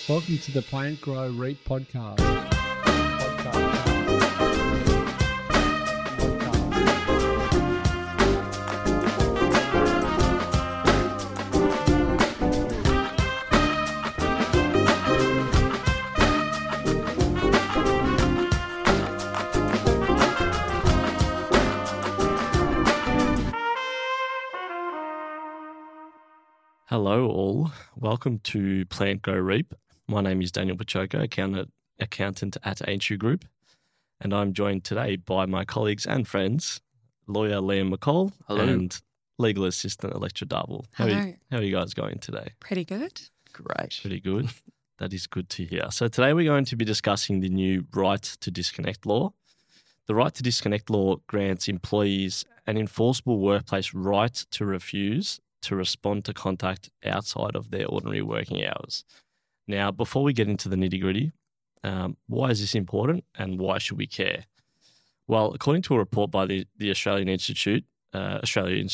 Welcome to the Plant Grow Reap podcast. Hello all, welcome to Plant Grow Reap. My name is Daniel Pachoka, accountant at Aintree Group, and I'm joined today by my colleagues and friends, lawyer Liam McCall and legal assistant Electra Darville. How are you guys going today? Pretty good. Great. Pretty good. That is good to hear. So today we're going to be discussing the new Right to Disconnect law. The Right to Disconnect law grants employees an enforceable workplace right to refuse to respond to contact outside of their ordinary working hours. Now, before we get into the nitty-gritty, why is this important and why should we care? Well, according to a report by the Australian Institute, Australian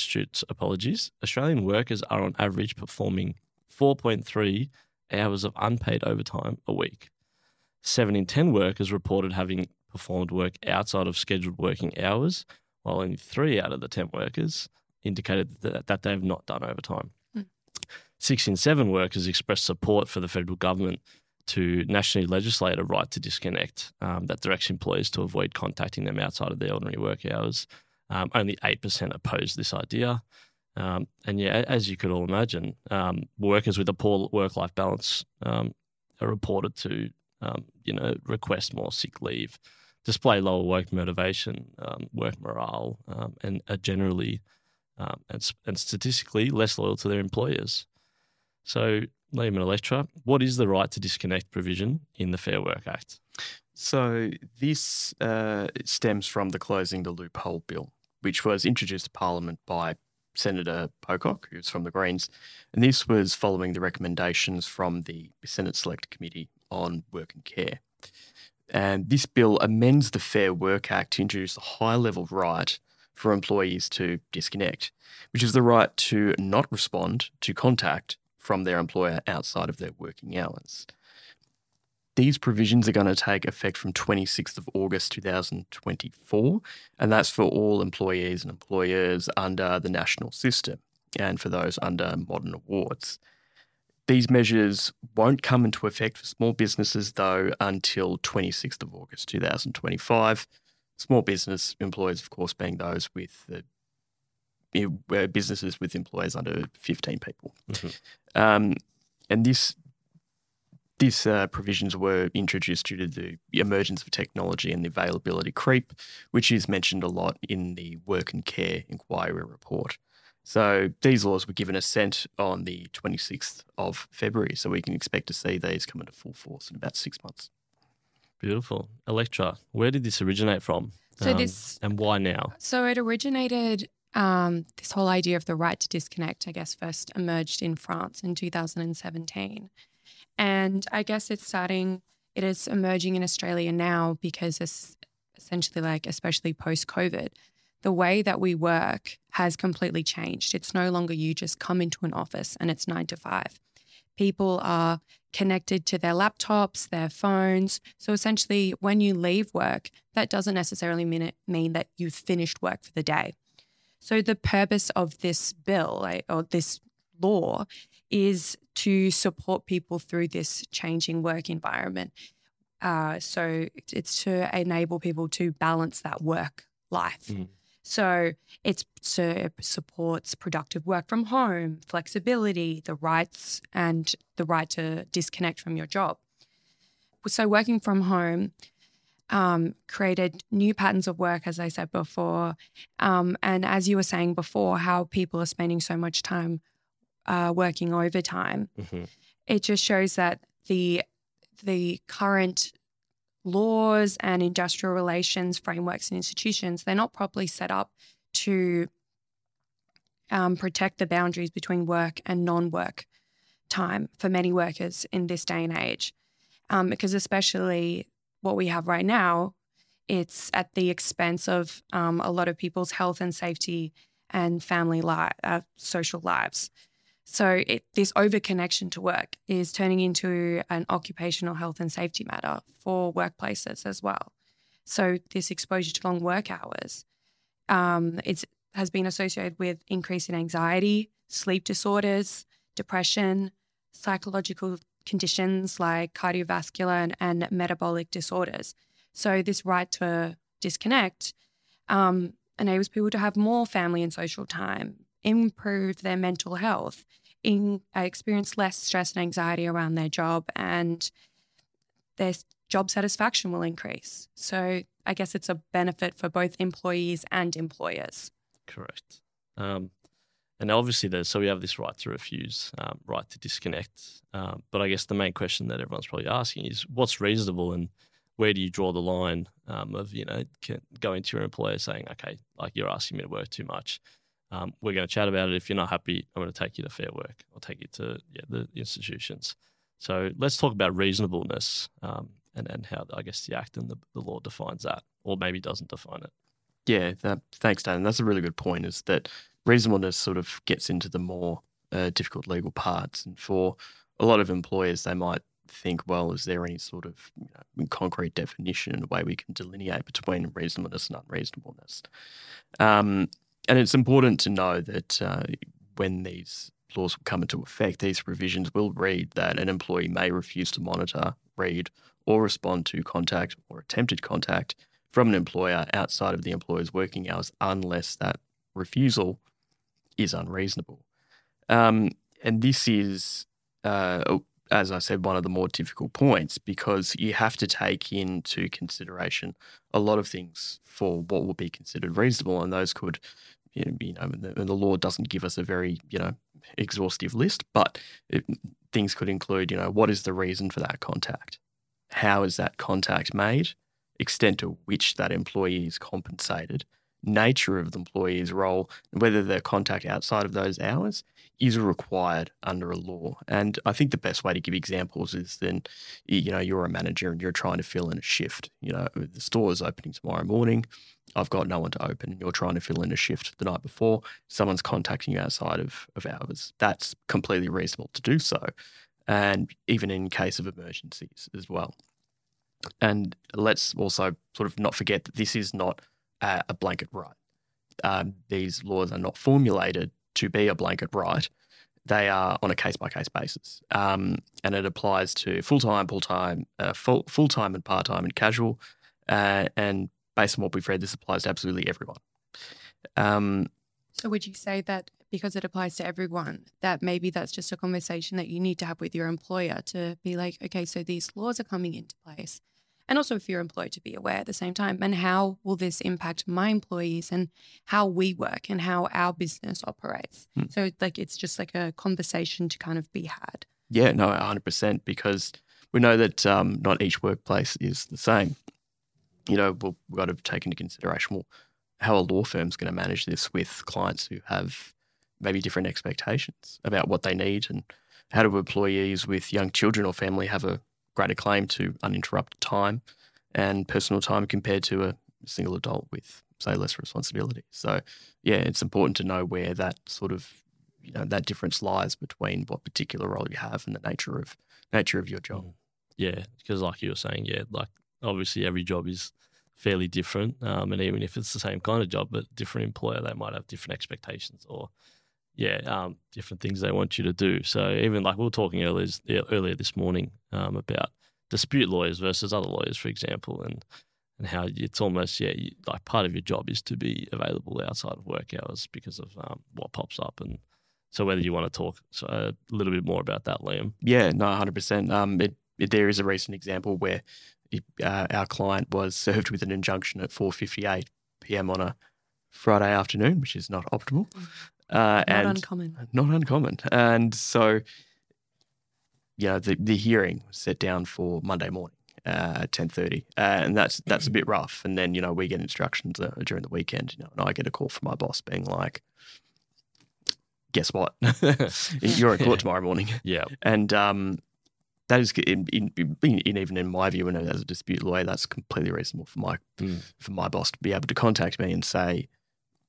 workers are on average performing 4.3 hours of unpaid overtime a week. 7 in 10 workers reported having performed work outside of scheduled working hours, while only 3 out of the 10 workers indicated that they have not done overtime. 6 in 7 workers expressed support for the federal government to nationally legislate a right to disconnect that directs employers to avoid contacting them outside of their ordinary work hours. Only 8% opposed this idea. And yeah, as you could all imagine, workers with a poor work-life balance are reported to, request more sick leave, display lower work motivation, work morale, and are generally and statistically less loyal to their employers. So, Liam and Electra, what is the right to disconnect provision in the Fair Work Act? So this stems from the Closing the Loophole Bill, which was introduced to Parliament by Senator Pocock, who's from the Greens, and this was following the recommendations from the Senate Select Committee on Work and Care. And this bill amends the Fair Work Act to introduce a high-level right for employees to disconnect, which is the right to not respond to contact from their employer outside of their working hours. These provisions are going to take effect from 26th of August 2024, and that's for all employees and employers under the national system and for those under modern awards. These measures won't come into effect for small businesses, though, until 26th of August 2025. Small business employers, of course, being those with businesses with employees under 15 people. Mm-hmm. And these provisions were introduced due to the emergence of technology and the availability creep, which is mentioned a lot in the Work and Care Inquiry report. So these laws were given assent on the 26th of February, so we can expect to see these come into full force in about 6 months. Beautiful. Electra, where did this originate from? And why now? So it originated, this whole idea of the right to disconnect, I guess, first emerged in France in 2017. And I guess it is emerging in Australia now because it's essentially especially post-COVID, the way that we work has completely changed. It's no longer you just come into an office and it's 9 to 5. People are connected to their laptops, their phones. So essentially, when you leave work, that doesn't necessarily mean that you've finished work for the day. So the purpose of this bill or this law is to support people through this changing work environment. So it's to enable people to balance that work life. Mm. So it supports productive work from home, flexibility, the rights and the right to disconnect from your job. So working from home created new patterns of work, as I said before. And as you were saying before, how people are spending so much time working overtime. Mm-hmm. It just shows that the current laws and industrial relations frameworks and institutions, they're not properly set up to protect the boundaries between work and non-work time for many workers in this day and age. Because especially what we have right now, it's at the expense of a lot of people's health and safety and family social lives. So this over-connection to work is turning into an occupational health and safety matter for workplaces as well. So this exposure to long work hours has been associated with increase in anxiety, sleep disorders, depression, psychological conditions like cardiovascular and metabolic disorders. So this right to disconnect enables people to have more family and social time, improve their mental health, experience less stress and anxiety around their job, and their job satisfaction will increase. So I guess it's a benefit for both employees and employers. Correct. And obviously, we have this right to refuse, right to disconnect. But I guess the main question that everyone's probably asking is, what's reasonable, and where do you draw the line of going to your employer saying, okay, like you're asking me to work too much. We're going to chat about it. If you're not happy, I'm going to take you to Fair Work. I'll take you to the institutions. So let's talk about reasonableness and how I guess the Act and the law defines that, or maybe doesn't define it. Yeah, thanks, Dan. That's a really good point, is that reasonableness sort of gets into the more difficult legal parts. And for a lot of employers, they might think, well, is there any sort of concrete definition and a way we can delineate between reasonableness and unreasonableness? And it's important to know that when these laws will come into effect, these provisions will read that an employee may refuse to monitor, read, or respond to contact or attempted contact from an employer outside of the employer's working hours unless that refusal is unreasonable. And this is, as I said, one of the more difficult points, because you have to take into consideration a lot of things for what will be considered reasonable, and those could, and the law doesn't give us a very, exhaustive list, but things could include, what is the reason for that contact? How is that contact made? Extent to which that employee is compensated, nature of the employee's role, and whether their contact outside of those hours is required under a law. And I think the best way to give examples is then, you're a manager and you're trying to fill in a shift. The store is opening tomorrow morning. I've got no one to open, and you're trying to fill in a shift the night before. Someone's contacting you outside of hours. That's completely reasonable to do so. And even in case of emergencies as well. And let's also sort of not forget that this is not a blanket right. These laws are not formulated to be a blanket right. They are on a case-by-case basis. And it applies to full-time and part-time and casual. And based on what we've read, this applies to absolutely everyone. So would you say that because it applies to everyone, that maybe that's just a conversation that you need to have with your employer to be like, okay, so these laws are coming into place. And also for your employer to be aware at the same time. And how will this impact my employees and how we work and how our business operates? So it's just like a conversation to kind of be had. Yeah, no, 100%, because we know that not each workplace is the same. We've got to take into consideration how a law firm's going to manage this with clients who have maybe different expectations about what they need, and how do employees with young children or family have a greater claim to uninterrupted time and personal time compared to a single adult with, say, less responsibility. So, yeah, it's important to know where that sort of, that difference lies between what particular role you have and the nature of your job. Yeah, because like you were saying, obviously every job is fairly different, and even if it's the same kind of job, but different employer, they might have different expectations or different things they want you to do. So even like we were talking earlier this morning about dispute lawyers versus other lawyers, for example, and how it's almost, like part of your job is to be available outside of work hours because of what pops up. And so whether you want to talk a little bit more about that, Liam. Yeah, no, 100%. There is a recent example where our client was served with an injunction at 4:58 p.m. on a Friday afternoon, which is not optimal. Not uncommon. And so, the hearing was set down for Monday morning at 10:30, and that's a bit rough. And then, we get instructions during the weekend, and I get a call from my boss being like, guess what? You're in court tomorrow morning. Yeah. And that is, even in my view, and as a dispute lawyer, that's completely reasonable for my boss to be able to contact me and say,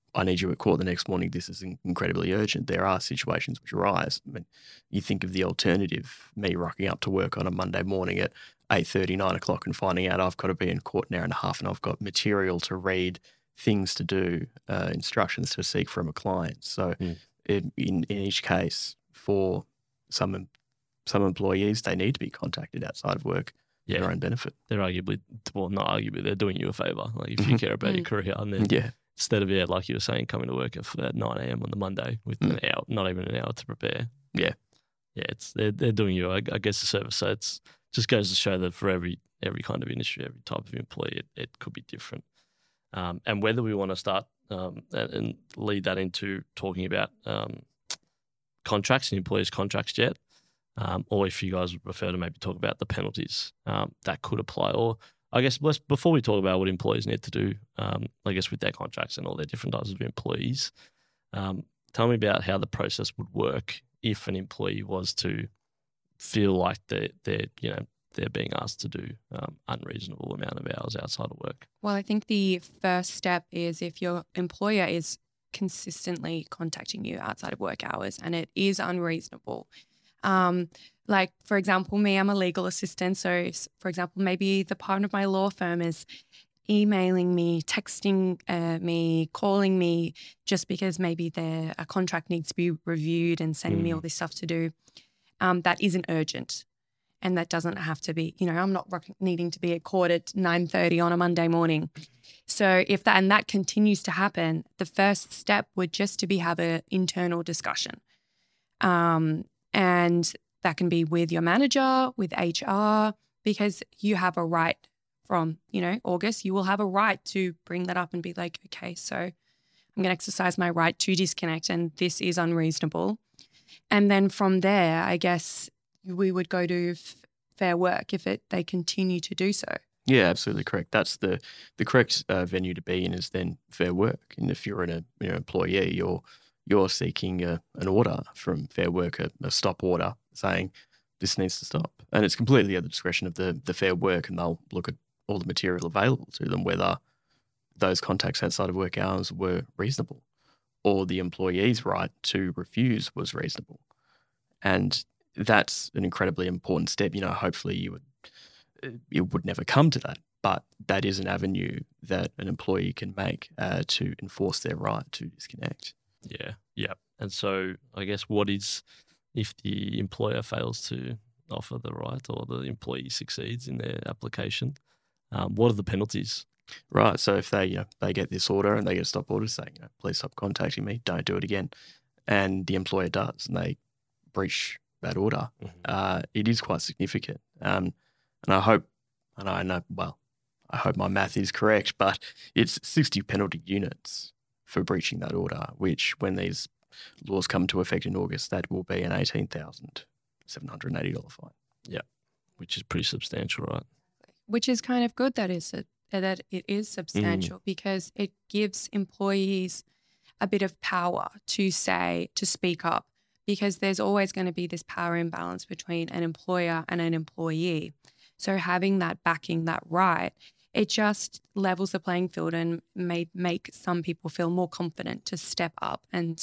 I need you at court the next morning. This is incredibly urgent. There are situations which arise. I mean, you think of the alternative, me rocking up to work on a Monday morning at 8:30, 9 o'clock and finding out I've got to be in court an hour and a half and I've got material to read, things to do, instructions to seek from a client. So in each case, for some employees, they need to be contacted outside of work for their own benefit. They're arguably, well, not arguably, they're doing you a favour. Like if you care about your career, and then instead of, like you were saying, coming to work at 9 a.m. on the Monday with an hour, not even an hour to prepare. Yeah, they're doing you, I guess, a service. So it's just goes to show that for every kind of industry, every type of employee, it could be different. And whether we want to start and lead that into talking about contracts and employers' contracts yet, or if you guys would prefer to maybe talk about the penalties that could apply. Or I guess before we talk about what employees need to do, I guess with their contracts and all their different types of employees, tell me about how the process would work if an employee was to feel like they're being asked to do unreasonable amount of hours outside of work. Well, I think the first step is if your employer is consistently contacting you outside of work hours and it is unreasonable. Like, for example, me, I'm a legal assistant. So, for example, maybe the partner of my law firm is emailing me, texting me, calling me just because maybe a contract needs to be reviewed and sending me all this stuff to do. That isn't urgent. And that doesn't have to be, I'm not needing to be at court at 9:30 on a Monday morning. So if that continues to happen, the first step would just to have an internal discussion. And that can be with your manager, with HR, because you have a right from, August, you will have a right to bring that up and be like, okay, so I'm going to exercise my right to disconnect and this is unreasonable. And then from there, I guess we would go to Fair Work if they continue to do so. Yeah, absolutely correct. That's the correct venue to be in is then Fair Work. And if you're an employee, you're seeking an order from Fair Work, a stop order saying this needs to stop. And it's completely at the discretion of the Fair Work, and they'll look at all the material available to them, whether those contacts outside of work hours were reasonable or the employee's right to refuse was reasonable. And that's an incredibly important step. Hopefully it would never come to that, but that is an avenue that an employee can make to enforce their right to disconnect. Yeah. And so I guess what is, if the employer fails to offer the right or the employee succeeds in their application, what are the penalties? Right. So if they get this order and they get a stop order saying, please stop contacting me, don't do it again, and the employer does and they breach that order, it is quite significant. And I hope my math is correct, but it's 60 penalty units for breaching that order, which when these laws come into effect in August, that will be an $18,780 fine. Yeah, which is pretty substantial, right? Which is kind of good that it is substantial because it gives employees a bit of power to speak up, because there's always going to be this power imbalance between an employer and an employee. So having that backing, that right, it just levels the playing field and may make some people feel more confident to step up. And,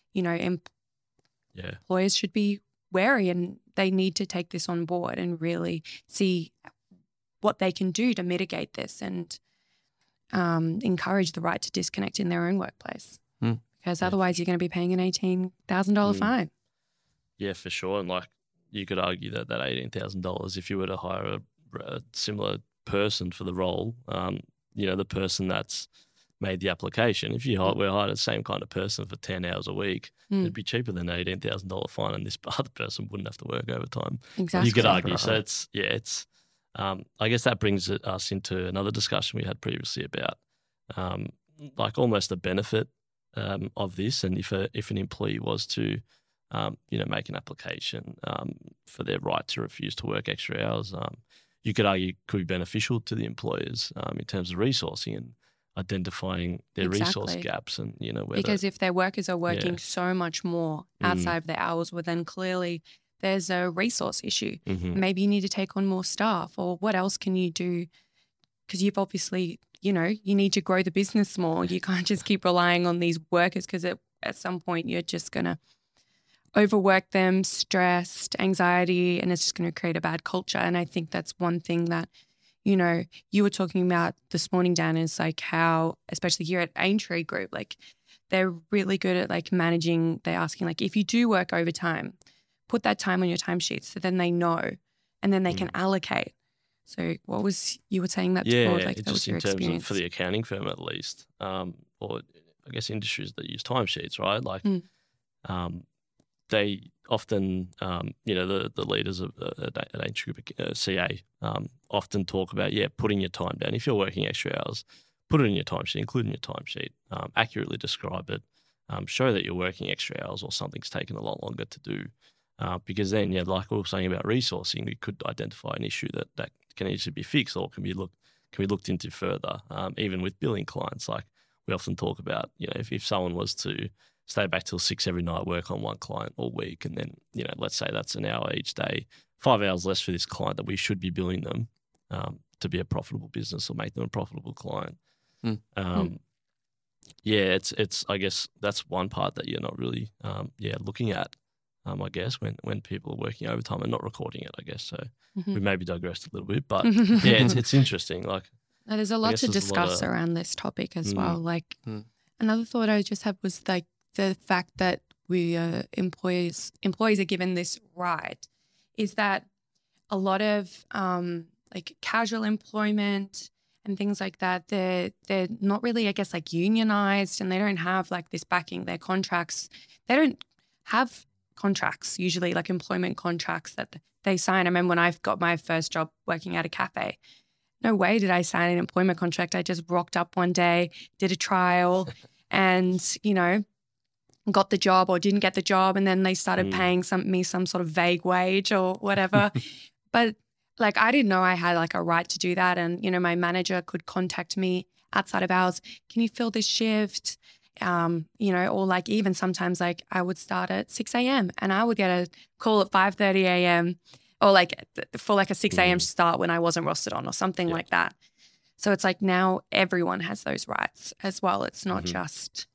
employers should be wary and they need to take this on board and really see what they can do to mitigate this and encourage the right to disconnect in their own workplace. Because otherwise you're going to be paying an $18,000 fine. Yeah, for sure. And you could argue that $18,000, if you were to hire a similar person for the role, the person that's made the application, if we hired the same kind of person for 10 hours a week, it'd be cheaper than an $18,000 fine, and this other person wouldn't have to work overtime. Exactly. You could argue. So it's I guess that brings us into another discussion we had previously about almost the benefit of this, and if an employee was to make an application for their right to refuse to work extra hours, you could argue could be beneficial to the employers in terms of resourcing and identifying their resource gaps, and because if their workers are working so much more outside of their hours, well then clearly there's a resource issue. Maybe you need to take on more staff, or what else can you do? Because you've obviously you know, you need to grow the business more. You can't just keep relying on these workers because at some point you're just going to overwork them, stressed, anxiety, and it's just going to create a bad culture. And I think that's one thing that, you know, you were talking about this morning, Dan, is like how, especially here at Aintree Group, like they're really good at like managing. They're asking like, if you do work overtime, put that time on your timesheet so then they know and then they can allocate. So what was, you were saying that before, like that was your just in terms experience? of for the accounting firm at least, or I guess industries that use timesheets, right? Like they often, you know, the leaders of at Aintree Group, CA, often talk about, putting your time down. If you're working extra hours, put it in your timesheet, include in your timesheet, accurately describe it, show that you're working extra hours or something's taken a lot longer to do. Because then, like we were saying about resourcing, we could identify an issue that can easily be fixed or can be looked into further. Even with billing clients, like we often talk about, you know, if someone was to stay back till 6 every night, work on one client all week, and then, you know, let's say that's an hour each day, 5 hours less for this client that we should be billing them to be a profitable business or make them a profitable client. It's I guess that's one part that you're not really looking at. I guess when people are working overtime and not recording it, I guess. So we maybe digressed a little bit, but it's interesting. Like, now, there's a lot to discuss around this topic as well. Like another thought I just had was like the fact that we employees are given this right is that a lot of like casual employment and things like that, they're not really, I guess, like unionized, and they don't have like this backing. Their contracts, they don't have contracts usually, like employment contracts that they sign. I remember when I got my first job working at a cafe, no way did I sign an employment contract. I just rocked up one day, did a trial and, you know, got the job or didn't get the job, and then they started paying me some sort of vague wage or whatever. But like I didn't know I had like a right to do that. And, you know, my manager could contact me outside of hours. Can you fill this shift? You know, or like even sometimes like I would start at 6 a.m. and I would get a call at 5:30 a.m. or like for like a 6 a.m. start when I wasn't rostered on or something like that. So it's like now everyone has those rights as well. It's not just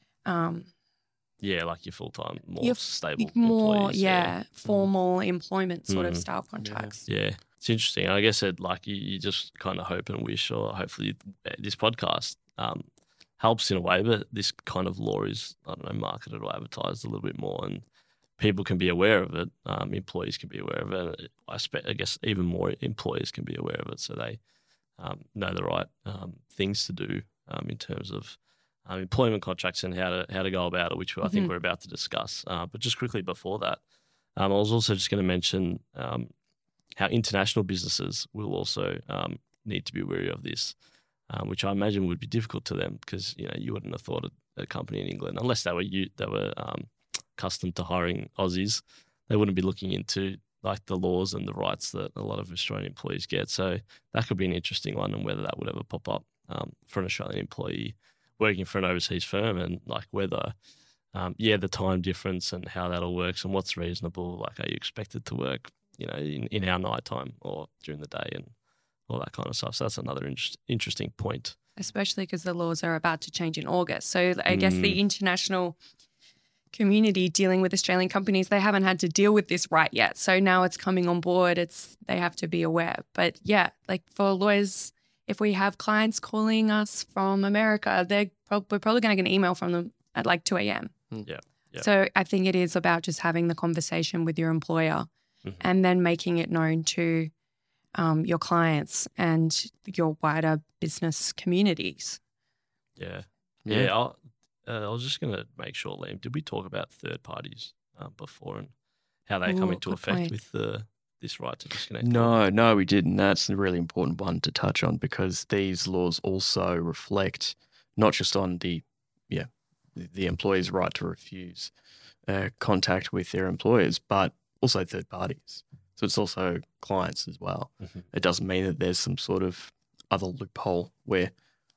like your full-time, more stable more employees. Formal employment sort of style contracts. Yeah. It's interesting. I guess like you just kind of hope and wish, or hopefully this podcast helps in a way, but this kind of law is, I don't know, marketed or advertised a little bit more, and people can be aware of it. Employees can be aware of it. I guess even more employers can be aware of it, so they know the right things to do in terms of employment contracts and how to go about it, which I think we're about to discuss. But just quickly before that, I was also just going to mention how international businesses will also need to be wary of this, which I imagine would be difficult to them because, you know, you wouldn't have thought a company in England, unless they were accustomed to hiring Aussies, they wouldn't be looking into like the laws and the rights that a lot of Australian employees get. So that could be an interesting one, and whether that would ever pop up for an Australian employee working for an overseas firm, and like whether, the time difference and how that all works and what's reasonable. Like, are you expected to work, you know, in our nighttime or during the day and all that kind of stuff. So that's another interesting point. Especially because the laws are about to change in August. So I guess the international community dealing with Australian companies, they haven't had to deal with this right yet. So now it's coming on board. They have to be aware. But yeah, like for lawyers, if we have clients calling us from America, we're probably going to get an email from them at like 2 a.m. Yeah. So I think it is about just having the conversation with your employer and then making it known to your clients and your wider business communities. Yeah. I was just going to make sure, Liam, did we talk about third parties before and how they come into effect with this right to disconnect? No, we didn't. That's a really important one to touch on, because these laws also reflect not just on the employee's right to refuse contact with their employers, but also third parties. So it's also clients as well. It doesn't mean that there's some sort of other loophole where,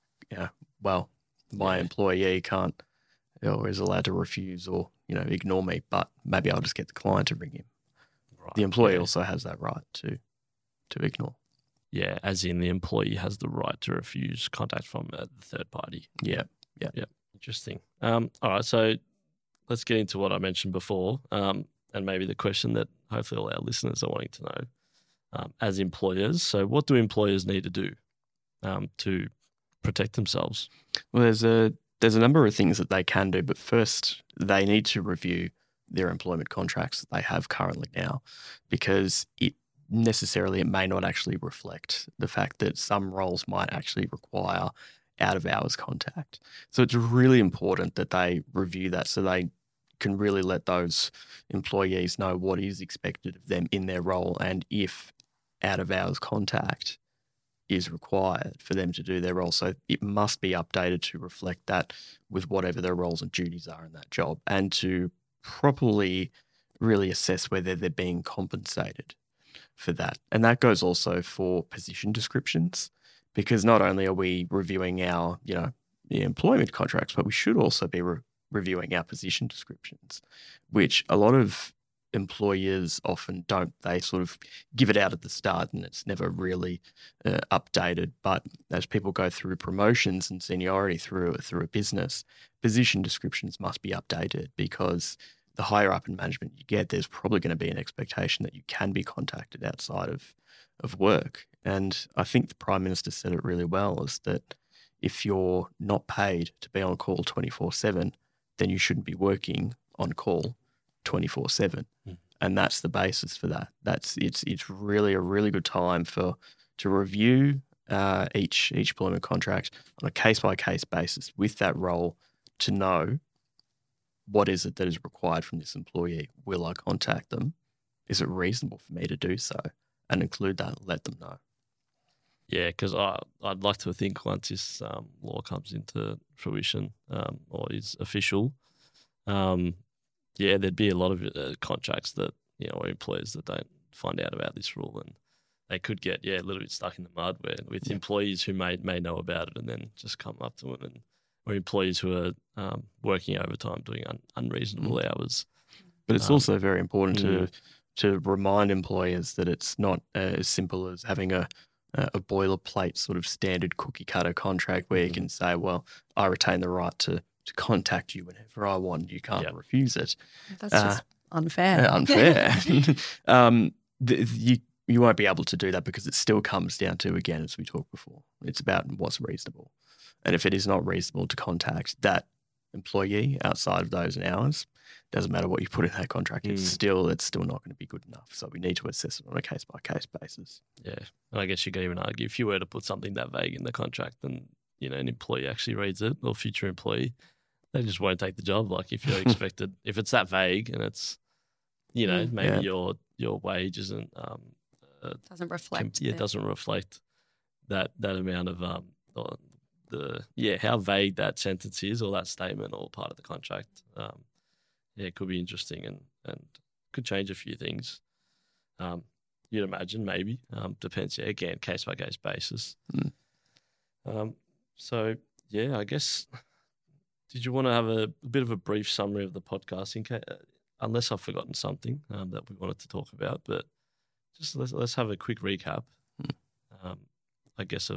my employee can't or is allowed to refuse or, ignore me, but maybe I'll just get the client to ring him. Right. The employee also has that right to ignore. yeah, as in the employee has the right to refuse contact from the third party. Yeah. Interesting. All right, so let's get into what I mentioned before, and maybe the question that hopefully all our listeners are wanting to know. As employers, so what do employers need to do to protect themselves? Well, there's a number of things that they can do, but first they need to review their employment contracts that they have currently now, because it may not actually reflect the fact that some roles might actually require out of hours contact. So it's really important that they review that so they can really let those employees know what is expected of them in their role, and if out of hours contact is required for them to do their role. So it must be updated to reflect that with whatever their roles and duties are in that job, and to properly really assess whether they're being compensated for that. And that goes also for position descriptions, because not only are we reviewing our, the employment contracts, but we should also be reviewing our position descriptions, which a lot of employers often don't. They sort of give it out at the start and it's never really updated. But as people go through promotions and seniority through a business, position descriptions must be updated, because the higher up in management you get, there's probably going to be an expectation that you can be contacted outside of work. And I think the Prime Minister said it really well, is that if you're not paid to be on call 24/7, then you shouldn't be working on call 24/7. And that's the basis for that. It's really a really good time to review each employment contract on a case-by-case basis with that role, to know what is it that is required from this employee. Will I contact them? Is it reasonable for me to do so? And include that and let them know. Yeah, because I'd like to think once this law comes into fruition or is official, there'd be a lot of contracts that, or employers that don't find out about this rule, and they could get a little bit stuck in the mud with employees who may know about it and then just come up to them, or employees who are working overtime, doing unreasonable hours. But it's also very important to remind employers that it's not as simple as having a boilerplate sort of standard cookie cutter contract where you can say, well, I retain the right to contact you whenever I want. You can't refuse it. That's just unfair. Unfair. You won't be able to do that, because it still comes down to, again, as we talked before, it's about what's reasonable. And if it is not reasonable to contact that employee outside of those hours, doesn't matter what you put in that contract, it's still not going to be good enough. So we need to assess it on a case-by-case basis. Yeah. And I guess you could even argue, if you were to put something that vague in the contract and, an employee actually reads it, or future employee, they just won't take the job. Like, if you're expected, if it's that vague and it's, maybe your wage isn't doesn't reflect. Doesn't reflect that amount of how vague that sentence is, or that statement, or part of the contract. It could be interesting and could change a few things. You'd imagine, maybe. Depends, again, case by case basis. I guess, did you want to have a bit of a brief summary of the podcast, in case, unless I've forgotten something that we wanted to talk about? But just let's have a quick recap. I guess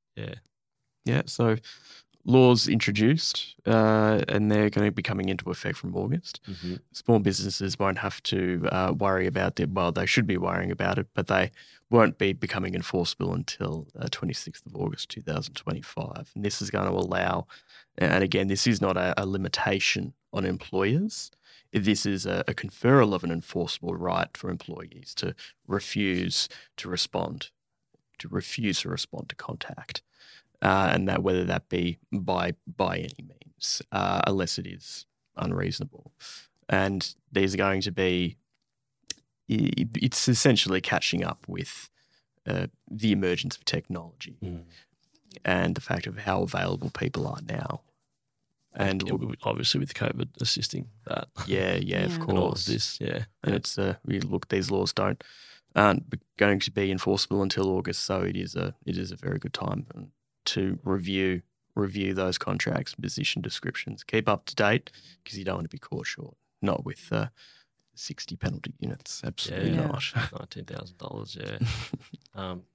So laws introduced, and they're going to be coming into effect from August. Small businesses won't have to worry about it. Well, they should be worrying about it, but they won't be becoming enforceable until 26th of August 2025. And this is going to allow, and again, this is not a limitation on employers. This is a conferral of an enforceable right for employees to refuse to respond to contact. And that whether that be by any means, unless it is unreasonable. And these are going to be, it's essentially catching up with the emergence of technology and the fact of how available people are now. And obviously with COVID assisting that. Yeah, of course. And all of this, And it's, these laws aren't going to be enforceable until August, so it is a very good time to review those contracts, position descriptions, keep up to date, because you don't want to be caught short. Not with 60 penalty units, absolutely not. $19,000,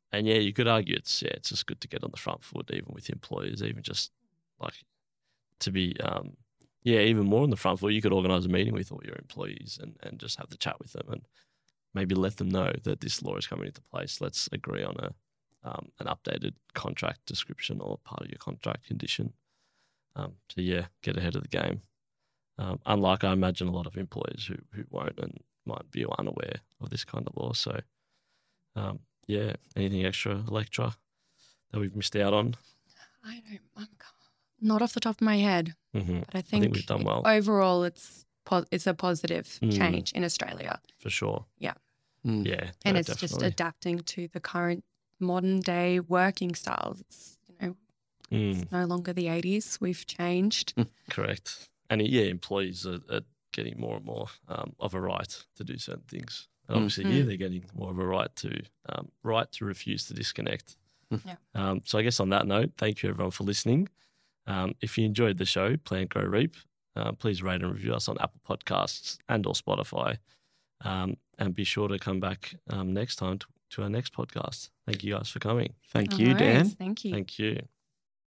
And yeah, you could argue it's just good to get on the front foot, even with employers, even just like to be, even more on the front foot. You could organise a meeting with all your employees and just have the chat with them and maybe let them know that this law is coming into place. Let's agree on an updated contract description or part of your contract condition. Get ahead of the game. Unlike, I imagine, a lot of employers who won't and might be unaware of this kind of law. So, anything extra, Electra, that we've missed out on? I'm not off the top of my head, Mm-hmm. but I think we've done well. Overall, it's a positive change in Australia. For sure. Yeah. Mm. Yeah. And no, it's just definitely. adapting to the current modern day working styles. It's, it's no longer the 80s. We've changed. Correct. And employees are getting more and more of a right to do certain things. And obviously, they're getting more of a right to refuse to disconnect. Yeah. So I guess on that note, thank you everyone for listening. If you enjoyed the show, Plant Grow Reap, please rate and review us on Apple Podcasts and or Spotify. And be sure to come back next time to our next podcast. Thank you guys for coming. Thank No you, Dan. worries. Thank you. Thank you.